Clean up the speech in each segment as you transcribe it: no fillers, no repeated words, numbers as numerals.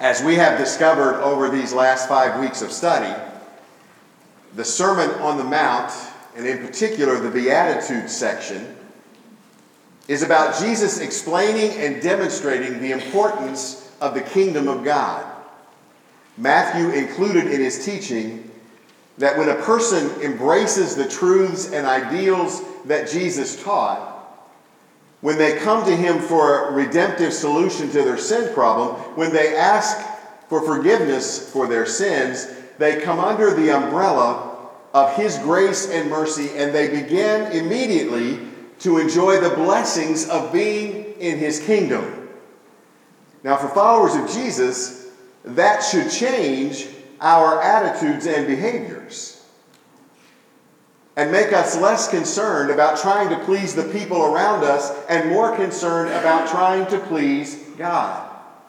As we have discovered over these last 5 weeks of study, the Sermon on the Mount, and in particular the Beatitudes section, is about Jesus explaining and demonstrating the importance of the kingdom of God. Matthew included in his teaching that when a person embraces the truths and ideals that Jesus taught, when they come to him for a redemptive solution to their sin problem, when they ask for forgiveness for their sins, they come under the umbrella of his grace and mercy, and they begin immediately to enjoy the blessings of being in his kingdom. Now, for followers of Jesus, that should change our attitudes and behaviors and make us less concerned about trying to please the people around us and more concerned about trying to please God.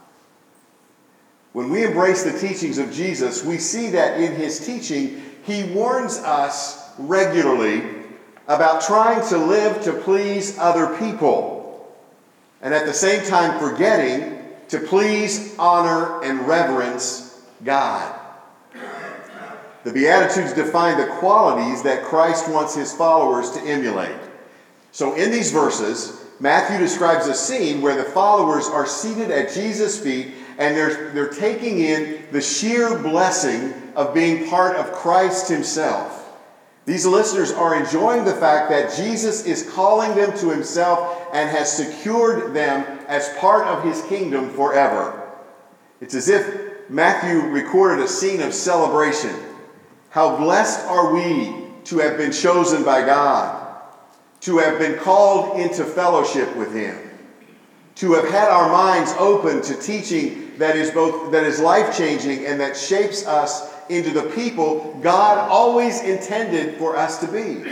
When we embrace the teachings of Jesus, we see that in his teaching, he warns us regularly about trying to live to please other people, and at the same time forgetting to please, honor, and reverence God. The Beatitudes define the qualities that Christ wants his followers to emulate. So in these verses, Matthew describes a scene where the followers are seated at Jesus' feet and they're taking in the sheer blessing of being part of Christ himself. These listeners are enjoying the fact that Jesus is calling them to himself and has secured them as part of his kingdom forever. It's as if Matthew recorded a scene of celebration. How blessed are we to have been chosen by God, to have been called into fellowship with him, to have had our minds open to teaching that is life-changing and that shapes us into the people God always intended for us to be.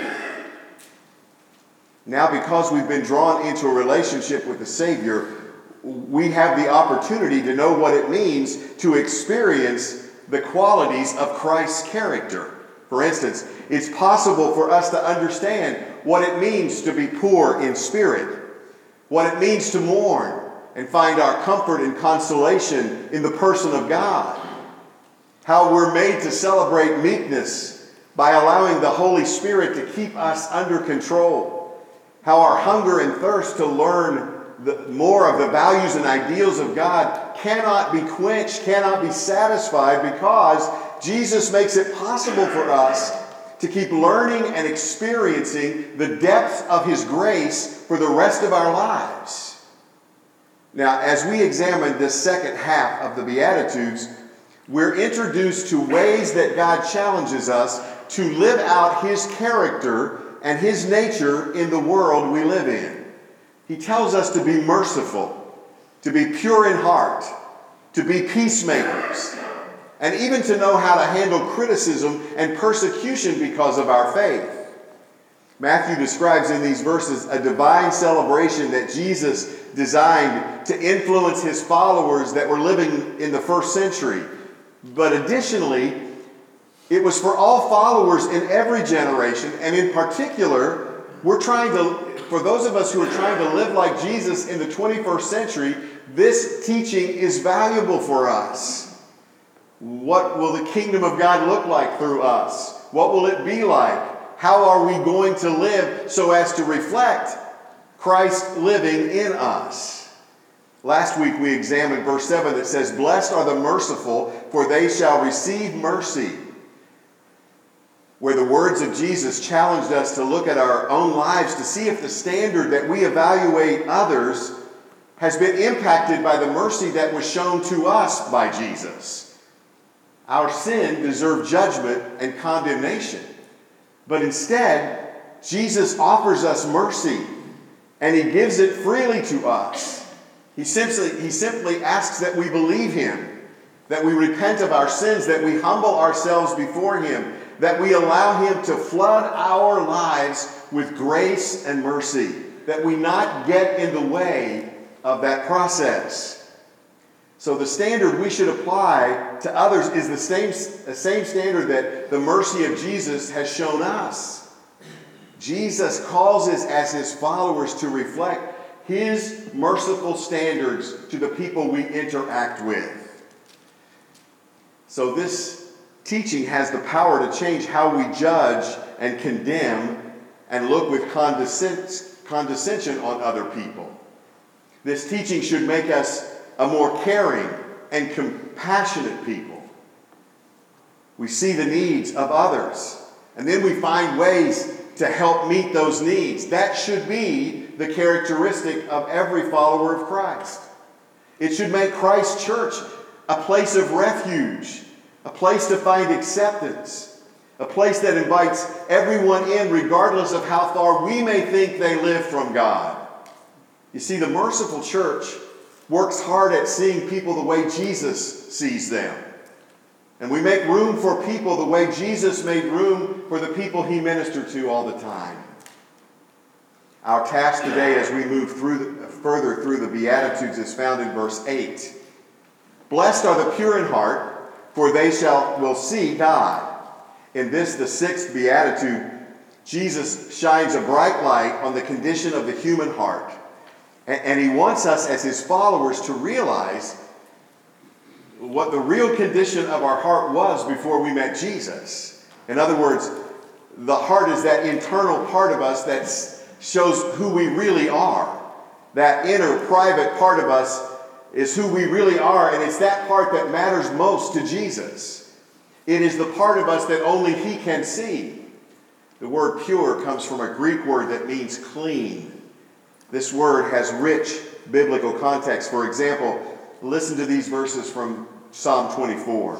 Now, because we've been drawn into a relationship with the Savior, we have the opportunity to know what it means to experience the qualities of Christ's character. For instance, it's possible for us to understand what it means to be poor in spirit, what it means to mourn and find our comfort and consolation in the person of God, how we're made to celebrate meekness by allowing the Holy Spirit to keep us under control, how our hunger and thirst to learn more of the values and ideals of God cannot be quenched, cannot be satisfied, because Jesus makes it possible for us to keep learning and experiencing the depth of his grace for the rest of our lives. Now, as we examine this second half of the Beatitudes, we're introduced to ways that God challenges us to live out his character and his nature in the world we live in. He tells us to be merciful, to be pure in heart, to be peacemakers, and even to know how to handle criticism and persecution because of our faith. Matthew describes in these verses a divine celebration that Jesus designed to influence his followers that were living in the first century. But additionally, it was for all followers in every generation, and in particular, for those of us who are trying to live like Jesus in the 21st century, this teaching is valuable for us. What will the kingdom of God look like through us? What will it be like? How are we going to live so as to reflect Christ living in us? Last week we examined verse 7 that says, "Blessed are the merciful, for they shall receive mercy," where the words of Jesus challenged us to look at our own lives to see if the standard that we evaluate others has been impacted by the mercy that was shown to us by Jesus. Our sin deserved judgment and condemnation, but instead, Jesus offers us mercy, and he gives it freely to us. He simply asks that we believe him, that we repent of our sins, that we humble ourselves before him, that we allow him to flood our lives with grace and mercy, that we not get in the way of that process. So the standard we should apply to others is the same standard that the mercy of Jesus has shown us. Jesus calls us as his followers to reflect his merciful standards to the people we interact with. So this teaching has the power to change how we judge and condemn and look with condescension on other people. This teaching should make us a more caring and compassionate people. We see the needs of others, and then we find ways to help meet those needs. That should be the characteristic of every follower of Christ. It should make Christ's church a place of refuge, a place to find acceptance, a place that invites everyone in regardless of how far we may think they live from God. You see, the merciful church works hard at seeing people the way Jesus sees them. And we make room for people the way Jesus made room for the people he ministered to all the time. Our task today as we move further through the Beatitudes is found in verse 8. Blessed are the pure in heart, for they will see God. In this, the sixth Beatitude, Jesus shines a bright light on the condition of the human heart. And he wants us as his followers to realize what the real condition of our heart was before we met Jesus. In other words, the heart is that internal part of us that shows who we really are. That inner, private part of us is who we really are, and it's that part that matters most to Jesus. It is the part of us that only he can see. The word pure comes from a Greek word that means clean. This word has rich biblical context. For example, listen to these verses from Psalm 24.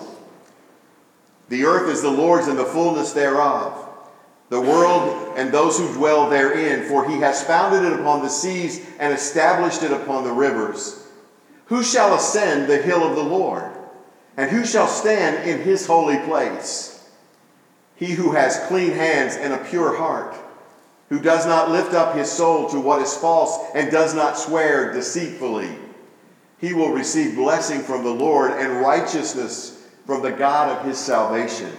The earth is the Lord's and the fullness thereof, the world and those who dwell therein, for he has founded it upon the seas and established it upon the rivers. Who shall ascend the hill of the Lord? And who shall stand in his holy place? He who has clean hands and a pure heart, who does not lift up his soul to what is false and does not swear deceitfully. He will receive blessing from the Lord and righteousness from the God of his salvation.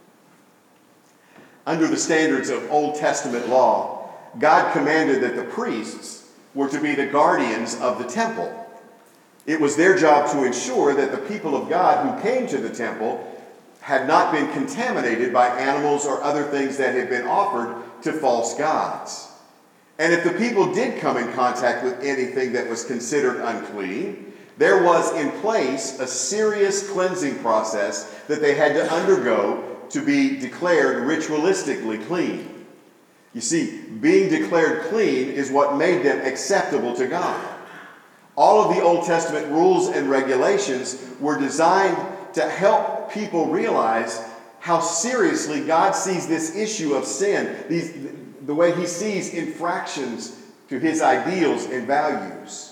Under the standards of Old Testament law, God commanded that the priests were to be the guardians of the temple. It was their job to ensure that the people of God who came to the temple had not been contaminated by animals or other things that had been offered to false gods. And if the people did come in contact with anything that was considered unclean, there was in place a serious cleansing process that they had to undergo to be declared ritualistically clean. You see, being declared clean is what made them acceptable to God. All of the Old Testament rules and regulations were designed to help people realize how seriously God sees this issue of sin, the way he sees infractions to his ideals and values.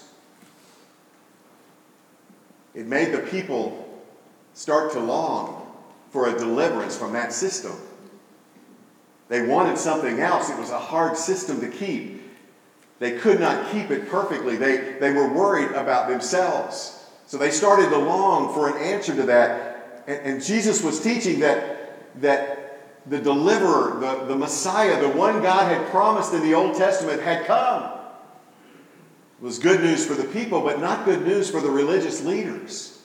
It made the people start to long for a deliverance from that system. They wanted something else. It was a hard system to keep. They could not keep it perfectly. They were worried about themselves. So they started to long for an answer to that. And Jesus was teaching that the deliverer, the Messiah, the one God had promised in the Old Testament had come. It was good news for the people, but not good news for the religious leaders.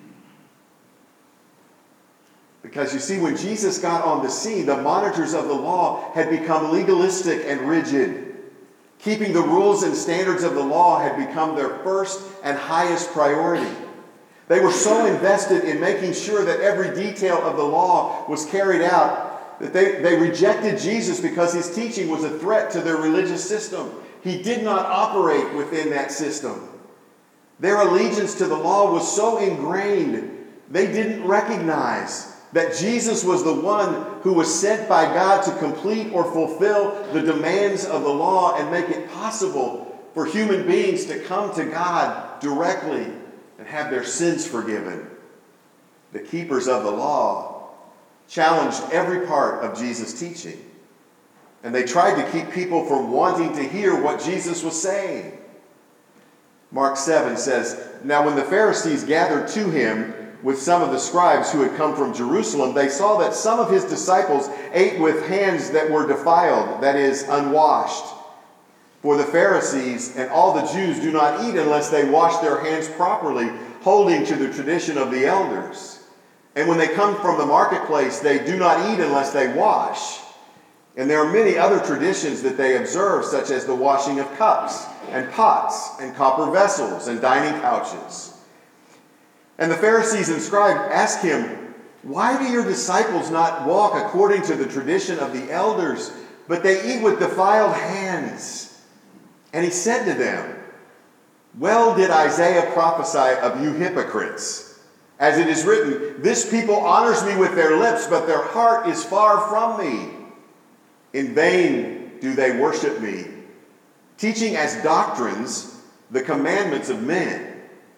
Because you see, when Jesus got on the scene, the monitors of the law had become legalistic and rigid. Keeping the rules and standards of the law had become their first and highest priority. They were so invested in making sure that every detail of the law was carried out that they rejected Jesus because his teaching was a threat to their religious system. He did not operate within that system. Their allegiance to the law was so ingrained, they didn't recognize that Jesus was the one who was sent by God to complete or fulfill the demands of the law and make it possible for human beings to come to God directly and have their sins forgiven. The keepers of the law challenged every part of Jesus' teaching. And they tried to keep people from wanting to hear what Jesus was saying. Mark 7 says, "Now when the Pharisees gathered to him with some of the scribes who had come from Jerusalem, they saw that some of his disciples ate with hands that were defiled, that is, unwashed. For the Pharisees and all the Jews do not eat unless they wash their hands properly, holding to the tradition of the elders. And when they come from the marketplace, they do not eat unless they wash. And there are many other traditions that they observe, such as the washing of cups and pots and copper vessels and dining couches. And the Pharisees and scribes asked him, "Why do your disciples not walk according to the tradition of the elders, but they eat with defiled hands?" And he said to them, "Well did Isaiah prophesy of you hypocrites. As it is written, 'This people honors me with their lips, but their heart is far from me. In vain do they worship me, teaching as doctrines the commandments of men.'"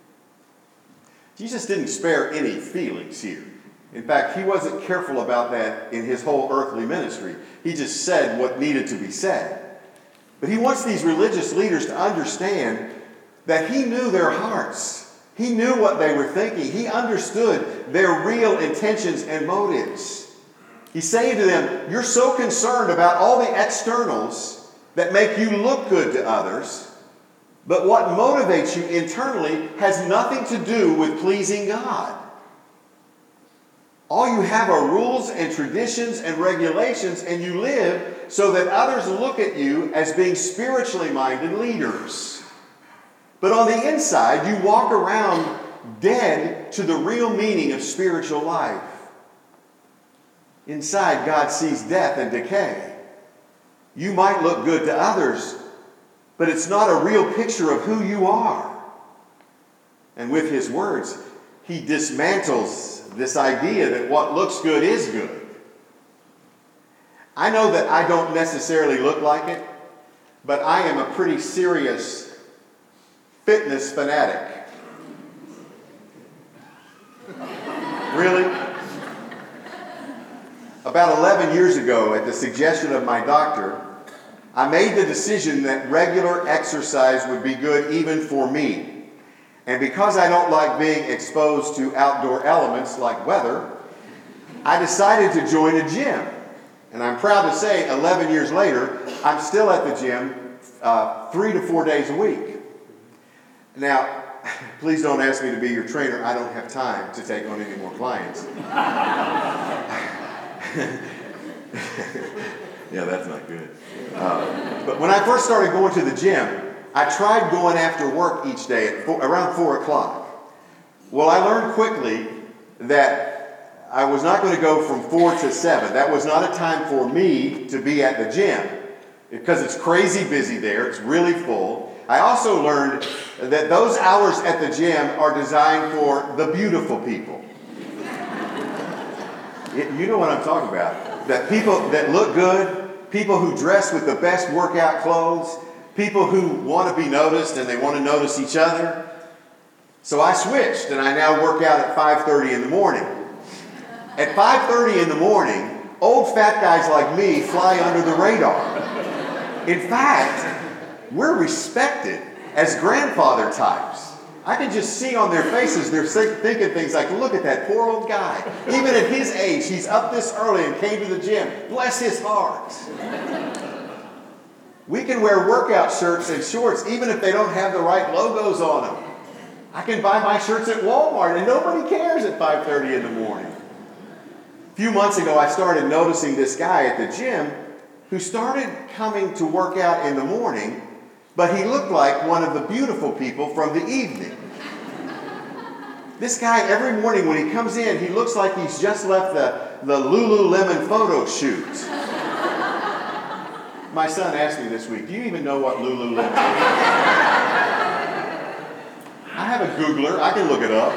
Jesus didn't spare any feelings here. In fact, he wasn't careful about that in his whole earthly ministry. He just said what needed to be said. But he wants these religious leaders to understand that he knew their hearts. He knew what they were thinking. He understood their real intentions and motives. He's saying to them, you're so concerned about all the externals that make you look good to others, but what motivates you internally has nothing to do with pleasing God. All you have are rules and traditions and regulations, and you live so that others look at you as being spiritually minded leaders. But on the inside, you walk around dead to the real meaning of spiritual life. Inside, God sees death and decay. You might look good to others, but it's not a real picture of who you are. And with his words, he dismantles this idea that what looks good is good. I know that I don't necessarily look like it, but I am a pretty serious fitness fanatic. Really? About 11 years ago, at the suggestion of my doctor, I made the decision that regular exercise would be good even for me. And because I don't like being exposed to outdoor elements like weather, I decided to join a gym. And I'm proud to say, 11 years later, I'm still at the gym 3 to 4 days a week. Now, please don't ask me to be your trainer. I don't have time to take on any more clients. Yeah, that's not good. But when I first started going to the gym, I tried going after work each day at around 4 o'clock. Well, I learned quickly that I was not going to go from 4 to 7. That was not a time for me to be at the gym because it's crazy busy there. It's really full. I also learned that those hours at the gym are designed for the beautiful people. You know what I'm talking about. That people that look good, people who dress with the best workout clothes, people who want to be noticed and they want to notice each other. So I switched and I now work out at 5:30 in the morning. At 5:30 in the morning, old fat guys like me fly under the radar. In fact, we're respected as grandfather types. I can just see on their faces, they're thinking things like, look at that poor old guy. Even at his age, he's up this early and came to the gym. Bless his heart. We can wear workout shirts and shorts even if they don't have the right logos on them. I can buy my shirts at Walmart and nobody cares at 5:30 in the morning. A few months ago, I started noticing this guy at the gym who started coming to work out in the morning, but he looked like one of the beautiful people from the evening. This guy, every morning when he comes in, he looks like he's just left the Lululemon photo shoot. My son asked me this week, do you even know what Lululemon is? I have a Googler. I can look it up.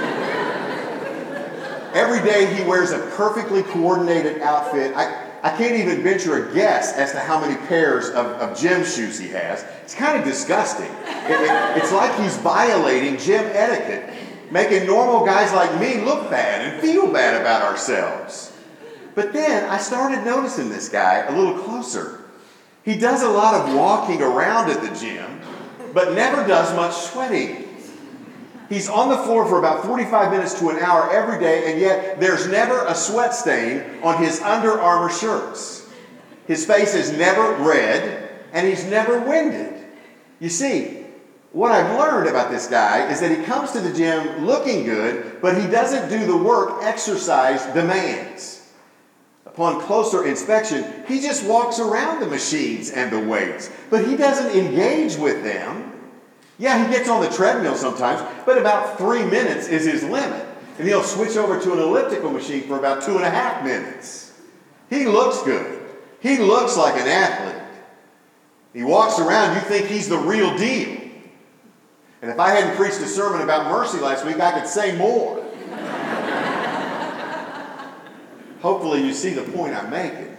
Every day he wears a perfectly coordinated outfit. I can't even venture a guess as to how many pairs of gym shoes he has. It's kind of disgusting. It's like he's violating gym etiquette, making normal guys like me look bad and feel bad about ourselves. But then I started noticing this guy a little closer. He does a lot of walking around at the gym, but never does much sweating. He's on the floor for about 45 minutes to an hour every day, and yet there's never a sweat stain on his Under Armour shirts. His face is never red, and he's never winded. You see, What I've learned about this guy is that he comes to the gym looking good, but he doesn't do the work exercise demands. Upon closer inspection, he just walks around the machines and the weights, but he doesn't engage with them. Yeah, he gets on the treadmill sometimes, but about 3 minutes is his limit. And he'll switch over to an elliptical machine for about 2.5 minutes. He looks good. He looks like an athlete. He walks around, you think he's the real deal. And if I hadn't preached a sermon about mercy last week, I could say more. Hopefully you see the point I'm making.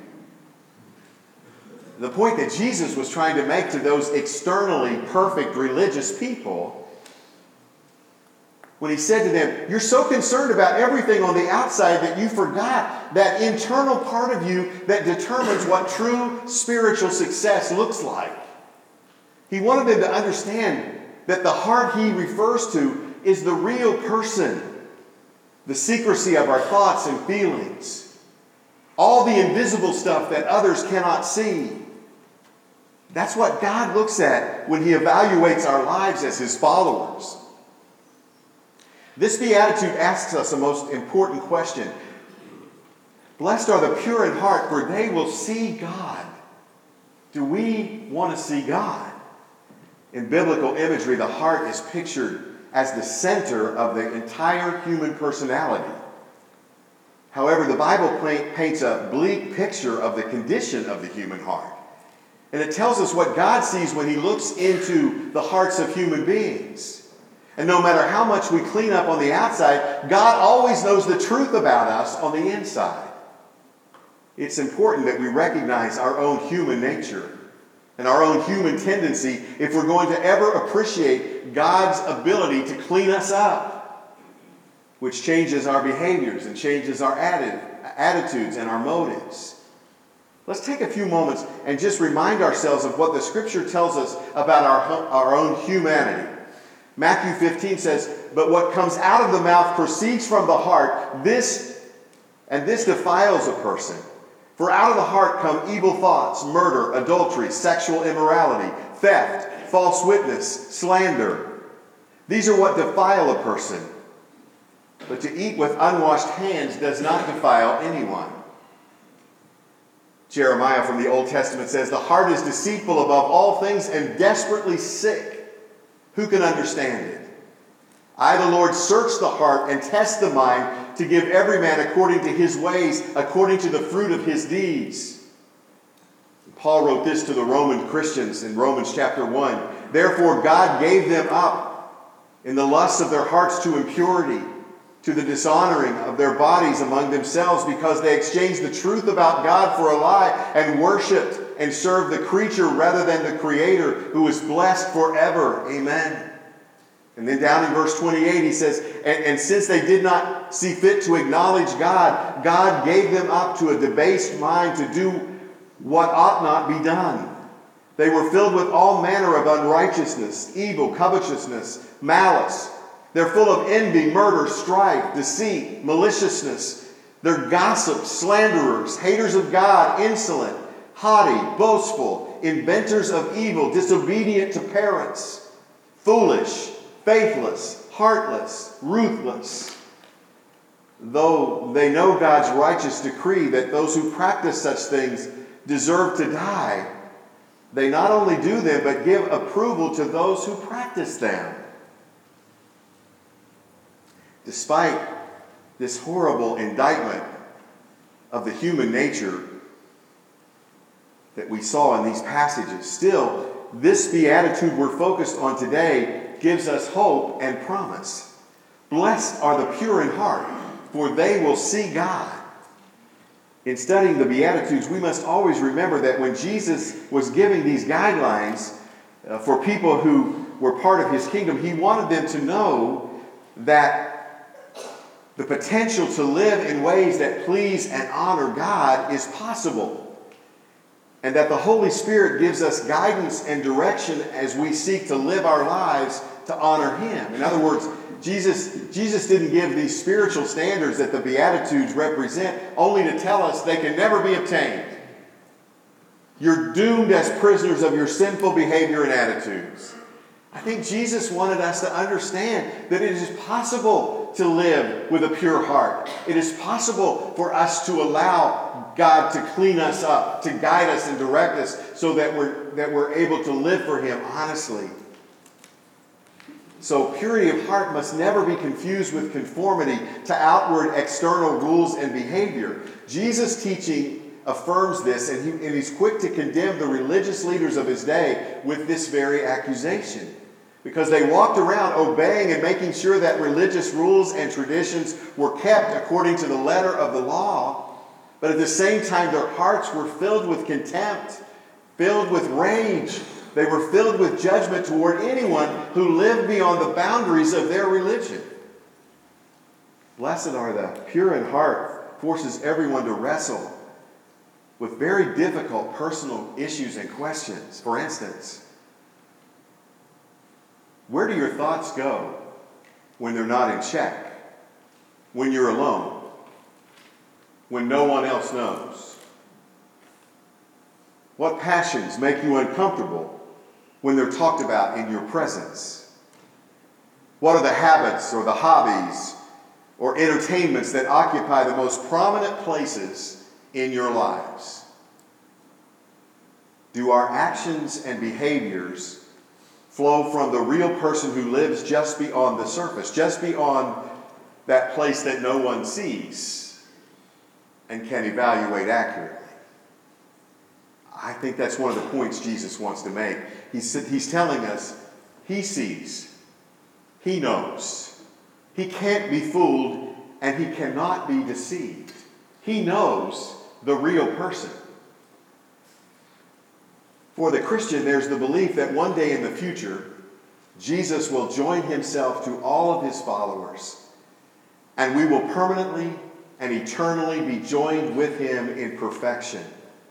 The point that Jesus was trying to make to those externally perfect religious people, when he said to them, you're so concerned about everything on the outside that you forgot that internal part of you that determines what true spiritual success looks like. He wanted them to understand that the heart he refers to is the real person, the secrecy of our thoughts and feelings, all the invisible stuff that others cannot see. That's what God looks at when he evaluates our lives as his followers. This beatitude asks us a most important question. Blessed are the pure in heart, for they will see God. Do we want to see God? In biblical imagery, the heart is pictured as the center of the entire human personality. However, the Bible paints a bleak picture of the condition of the human heart. And it tells us what God sees when he looks into the hearts of human beings. And no matter how much we clean up on the outside, God always knows the truth about us on the inside. It's important that we recognize our own human nature and our own human tendency if we're going to ever appreciate God's ability to clean us up, which changes our behaviors and changes our attitudes and our motives. Let's take a few moments and just remind ourselves of what the Scripture tells us about our own humanity. Matthew 15 says, but what comes out of the mouth proceeds from the heart, this defiles a person. For out of the heart come evil thoughts, murder, adultery, sexual immorality, theft, false witness, slander. These are what defile a person. But to eat with unwashed hands does not defile anyone. Jeremiah from the Old Testament says, the heart is deceitful above all things and desperately sick. Who can understand it? I, the Lord, search the heart and test the mind to give every man according to his ways, according to the fruit of his deeds. Paul wrote this to the Roman Christians in Romans chapter 1. Therefore God gave them up in the lusts of their hearts to impurity, to the dishonoring of their bodies among themselves, because they exchanged the truth about God for a lie and worshipped and served the creature rather than the Creator, who is blessed forever. Amen. And then down in verse 28 he says, and since they did not see fit to acknowledge God, God gave them up to a debased mind to do what ought not be done. They were filled with all manner of unrighteousness, evil, covetousness, malice. They're full of envy, murder, strife, deceit, maliciousness. They're gossips, slanderers, haters of God, insolent, haughty, boastful, inventors of evil, disobedient to parents, foolish, faithless, heartless, ruthless. Though they know God's righteous decree that those who practice such things deserve to die, they not only do them, but give approval to those who practice them. Despite this horrible indictment of the human nature that we saw in these passages, still, this beatitude we're focused on today gives us hope and promise. Blessed are the pure in heart, for they will see God. In studying the Beatitudes, we must always remember that when Jesus was giving these guidelines for people who were part of his kingdom, he wanted them to know that the potential to live in ways that please and honor God is possible. And that the Holy Spirit gives us guidance and direction as we seek to live our lives to honor him. In other words, Jesus didn't give these spiritual standards that the Beatitudes represent only to tell us they can never be obtained. You're doomed as prisoners of your sinful behavior and attitudes. I think Jesus wanted us to understand that it is possible to live with a pure heart. It is possible for us to allow God to clean us up, to guide us and direct us so that we're able to live for Him honestly. So purity of heart must never be confused with conformity to outward external rules and behavior. Jesus' teaching affirms this, and he's quick to condemn the religious leaders of his day with this very accusation. Because they walked around obeying and making sure that religious rules and traditions were kept according to the letter of the law, but at the same time their hearts were filled with contempt, filled with rage. They were filled with judgment toward anyone who lived beyond the boundaries of their religion. Blessed are the pure in heart forces everyone to wrestle with very difficult personal issues and questions. For instance, where do your thoughts go when they're not in check? When you're alone? When no one else knows? What passions make you uncomfortable when they're talked about in your presence? What are the habits or the hobbies or entertainments that occupy the most prominent places in your lives? Do our actions and behaviors flow from the real person who lives just beyond the surface, just beyond that place that no one sees and can evaluate accurately? I think that's one of the points Jesus wants to make. He's telling us He sees, He knows. He can't be fooled and He cannot be deceived. He knows the real person. For the Christian, there's the belief that one day in the future, Jesus will join Himself to all of His followers, and we will permanently and eternally be joined with Him in perfection.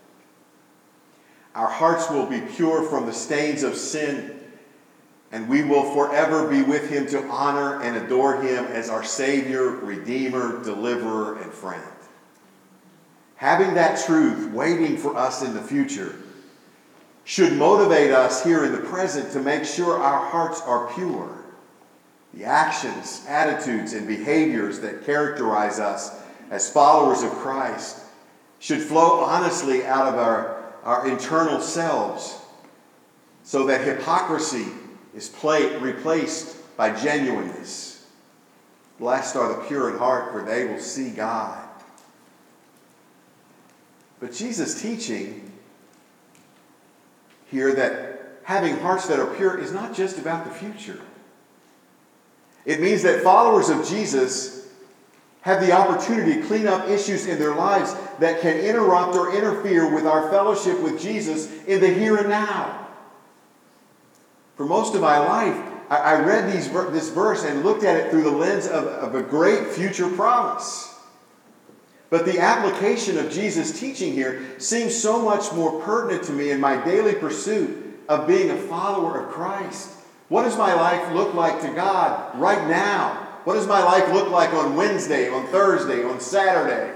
Our hearts will be pure from the stains of sin, and we will forever be with Him to honor and adore Him as our Savior, Redeemer, Deliverer, and friend. Having that truth waiting for us in the future should motivate us here in the present to make sure our hearts are pure. The actions, attitudes, and behaviors that characterize us as followers of Christ should flow honestly out of our internal selves, so that hypocrisy is replaced by genuineness. Blessed are the pure in heart, for they will see God. But Jesus' teaching here that having hearts that are pure is not just about the future. It means that followers of Jesus have the opportunity to clean up issues in their lives that can interrupt or interfere with our fellowship with Jesus in the here and now. For most of my life, I read this verse and looked at it through the lens of a great future promise. But the application of Jesus' teaching here seems so much more pertinent to me in my daily pursuit of being a follower of Christ. What does my life look like to God right now? What does my life look like on Wednesday, on Thursday, on Saturday?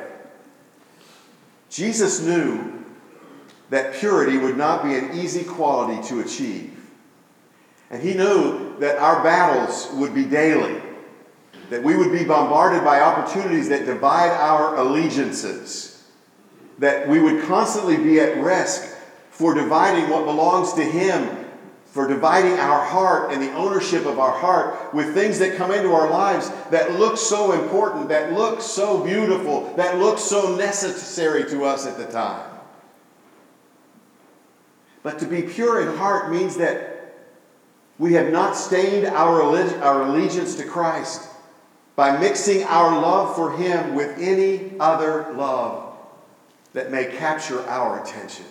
Jesus knew that purity would not be an easy quality to achieve. And He knew that our battles would be daily, that we would be bombarded by opportunities that divide our allegiances, that we would constantly be at risk for dividing what belongs to Him, for dividing our heart and the ownership of our heart with things that come into our lives that look so important, that look so beautiful, that look so necessary to us at the time. But to be pure in heart means that we have not stained our allegiance to Christ by mixing our love for Him with any other love that may capture our attention.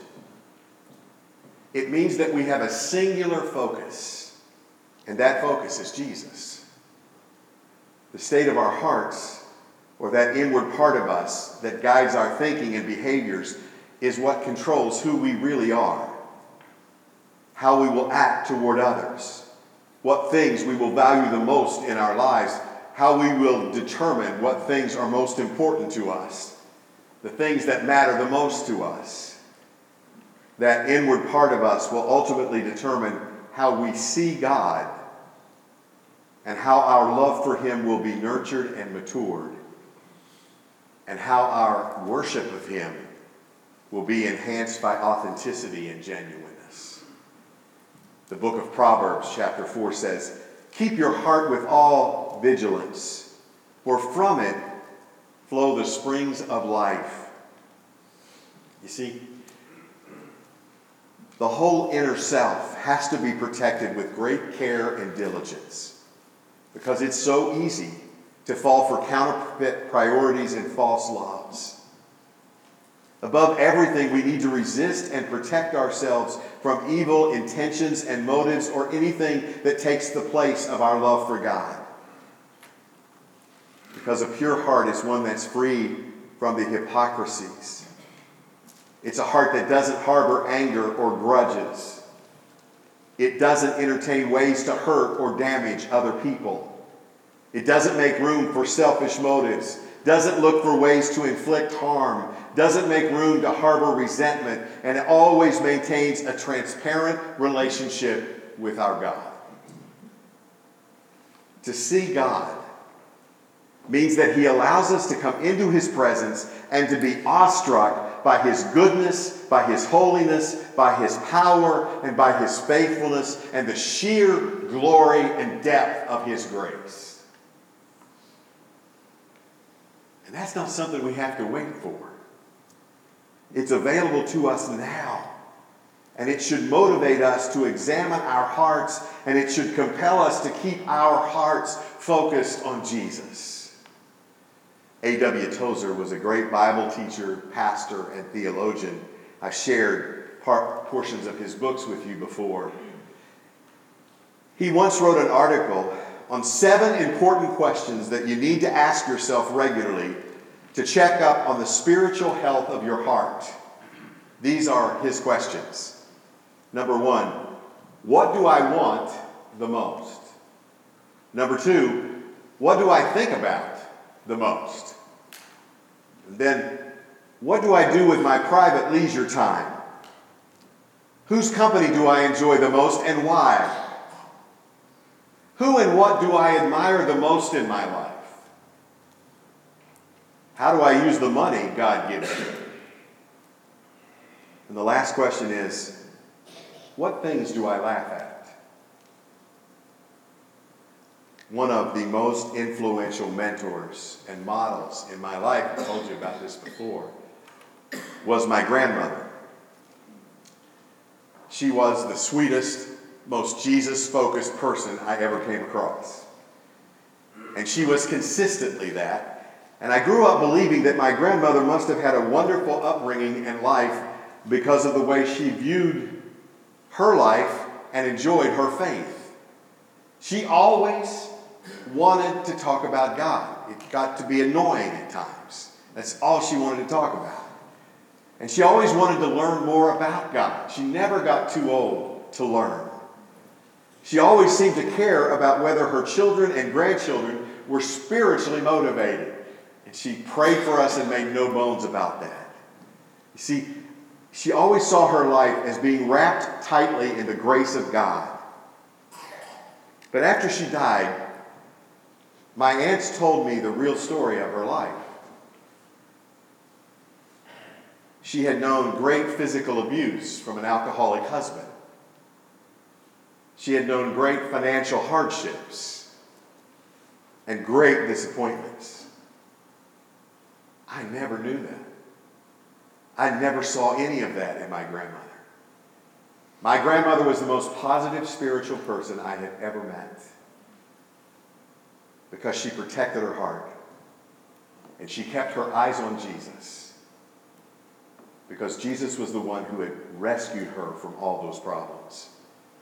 It means that we have a singular focus, and that focus is Jesus. The state of our hearts, or that inward part of us that guides our thinking and behaviors, is what controls who we really are, how we will act toward others, what things we will value the most in our lives, how we will determine what things are most important to us, the things that matter the most to us. That inward part of us will ultimately determine how we see God and how our love for Him will be nurtured and matured, and how our worship of Him will be enhanced by authenticity and genuineness. The book of Proverbs, chapter 4 says, "Keep your heart with all vigilance, for from it flow the springs of life." You see, the whole inner self has to be protected with great care and diligence, because it's so easy to fall for counterfeit priorities and false loves. Above everything, we need to resist and protect ourselves from evil intentions and motives or anything that takes the place of our love for God. Because a pure heart is one that's free from the hypocrisies. It's a heart that doesn't harbor anger or grudges. It doesn't entertain ways to hurt or damage other people. It doesn't make room for selfish motives, doesn't look for ways to inflict harm, doesn't make room to harbor resentment, and it always maintains a transparent relationship with our God. To see God means that He allows us to come into His presence and to be awestruck by His goodness, by His holiness, by His power, and by His faithfulness, and the sheer glory and depth of His grace. And that's not something we have to wait for. It's available to us now. And it should motivate us to examine our hearts, and it should compel us to keep our hearts focused on Jesus. A.W. Tozer was a great Bible teacher, pastor, and theologian. I shared portions of his books with you before. He once wrote an article on 7 important questions that you need to ask yourself regularly to check up on the spiritual health of your heart. These are his questions. Number 1, what do I want the most? Number 2, what do I think about the most? And then, what do I do with my private leisure time? Whose company do I enjoy the most and why? Who and what do I admire the most in my life? How do I use the money God gives me? And the last question is, what things do I laugh at? One of the most influential mentors and models in my life, I told you about this before, was my grandmother. She was the sweetest, most Jesus-focused person I ever came across. And she was consistently that. And I grew up believing that my grandmother must have had a wonderful upbringing and life because of the way she viewed her life and enjoyed her faith. She always wanted to talk about God. It got to be annoying at times. That's all she wanted to talk about. And she always wanted to learn more about God. She never got too old to learn. She always seemed to care about whether her children and grandchildren were spiritually motivated. And she prayed for us and made no bones about that. You see, she always saw her life as being wrapped tightly in the grace of God. But after she died, my aunts told me the real story of her life. She had known great physical abuse from an alcoholic husband. She had known great financial hardships and great disappointments. I never knew that. I never saw any of that in my grandmother. My grandmother was the most positive spiritual person I had ever met because she protected her heart and she kept her eyes on Jesus because Jesus was the one who had rescued her from all those problems.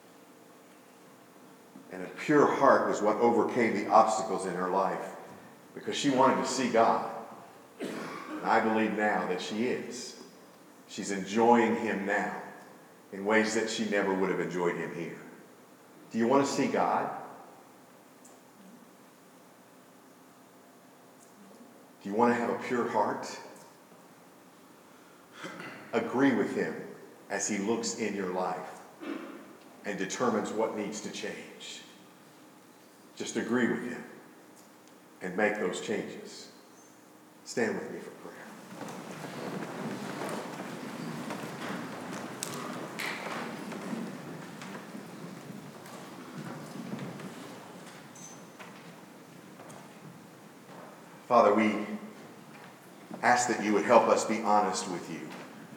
And a pure heart was what overcame the obstacles in her life because she wanted to see God. And I believe now that she is. She's enjoying Him now in ways that she never would have enjoyed Him here. Do you want to see God? Do you want to have a pure heart? Agree with Him as He looks in your life. and determines what needs to change. Just agree with him and make those changes. Stand with me for prayer. Father, we ask that you would help us be honest with you.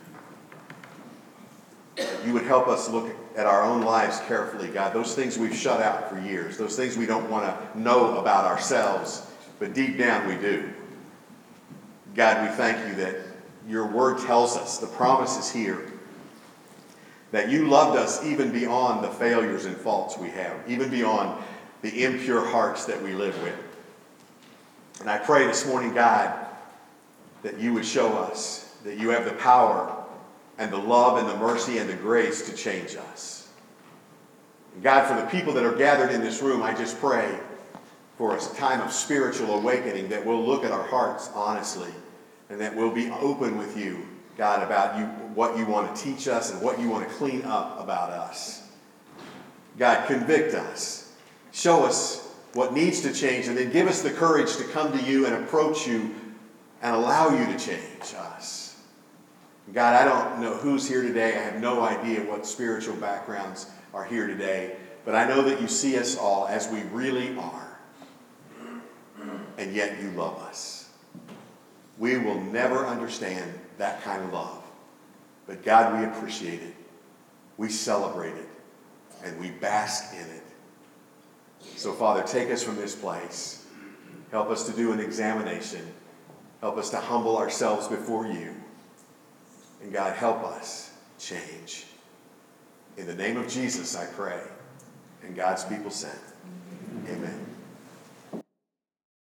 That you would help us look at our own lives carefully, God. Those things we've shut out for years. Those things we don't want to know about ourselves, but deep down we do. God, we thank you that your word tells us, the promise is here, that you loved us even beyond the failures and faults we have, even beyond the impure hearts that we live with. And I pray this morning, God, that you would show us that you have the power and the love and the mercy and the grace to change us. And God, for the people that are gathered in this room, I just pray for a time of spiritual awakening, that we'll look at our hearts honestly and that we'll be open with you, God, about you, what you want to teach us and what you want to clean up about us. God, convict us. Show us what needs to change, and then give us the courage to come to you and approach you and allow you to change us. God, I don't know who's here today. I have no idea what spiritual backgrounds are here today, but I know that you see us all as we really are, and yet you love us. We will never understand that kind of love, but God, we appreciate it. We celebrate it, and we bask in it. So, Father, take us from this place. Help us to do an examination. Help us to humble ourselves before you. And God, help us change. In the name of Jesus, I pray. And God's people said, amen.